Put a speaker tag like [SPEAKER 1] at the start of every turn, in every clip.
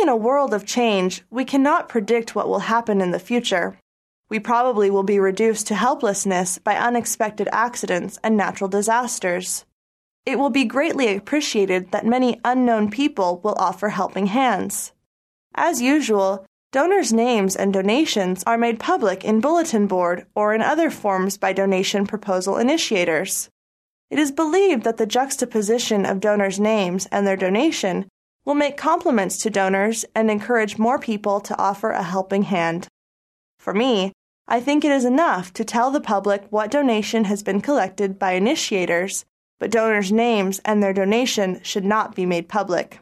[SPEAKER 1] in a world of change, we cannot predict what will happen in the future. We probably will be reduced to helplessness by unexpected accidents and natural disasters. It will be greatly appreciated that many unknown people will offer helping hands. As usual, donors' names and donations are made public in bulletin board or in other forms by donation proposal initiators. It is believed that the juxtaposition of donors' names and their donation will make compliments to donors and encourage more people to offer a helping hand. For me, I think it is enough to tell the public what donation has been collected by initiators, but donors' names and their donation should not be made public.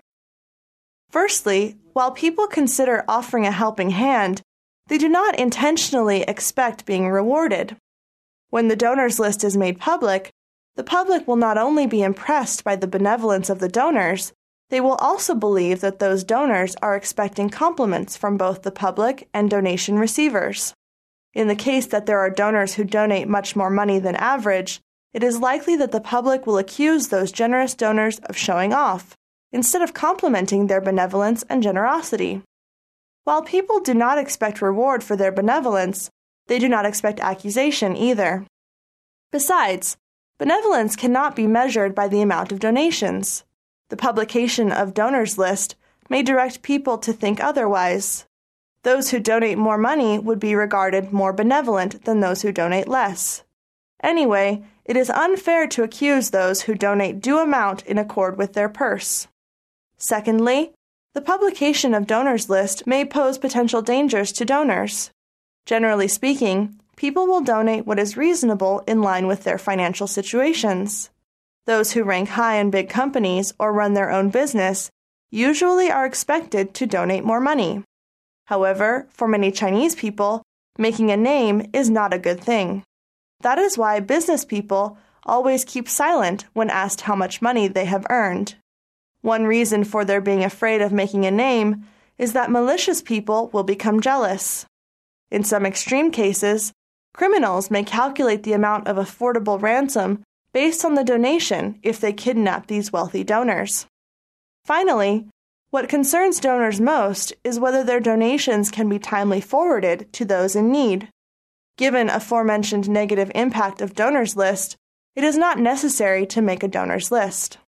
[SPEAKER 1] Firstly, while people consider offering a helping hand, they do not intentionally expect being rewarded. When the donors list is made public, the public will not only be impressed by the benevolence of the donors, they will also believe that those donors are expecting compliments from both the public and donation receivers. In the case that there are donors who donate much more money than average, it is likely that the public will accuse those generous donors of showing off, instead of complimenting their benevolence and generosity. While people do not expect reward for their benevolence, they do not expect accusation either. Besides, benevolence cannot be measured by the amount of donations. The publication of donors' list may direct people to think otherwise. Those who donate more money would be regarded more benevolent than those who donate less. Anyway, it is unfair to accuse those who donate due amount in accord with their purse. Secondly, the publication of donors' list may pose potential dangers to donors. Generally speaking, people will donate what is reasonable in line with their financial situations. Those who rank high in big companies or run their own business usually are expected to donate more money. However, for many Chinese people, making a name is not a good thing. That is why business people always keep silent when asked how much money they have earned. One reason for their being afraid of making a name is that malicious people will become jealous. In some extreme cases, criminals may calculate the amount of affordable ransom based on the donation if they kidnap these wealthy donors. Finally, what concerns donors most is whether their donations can be timely forwarded to those in need. Given aforementioned negative impact of donors' list, it is not necessary to make a donors' list.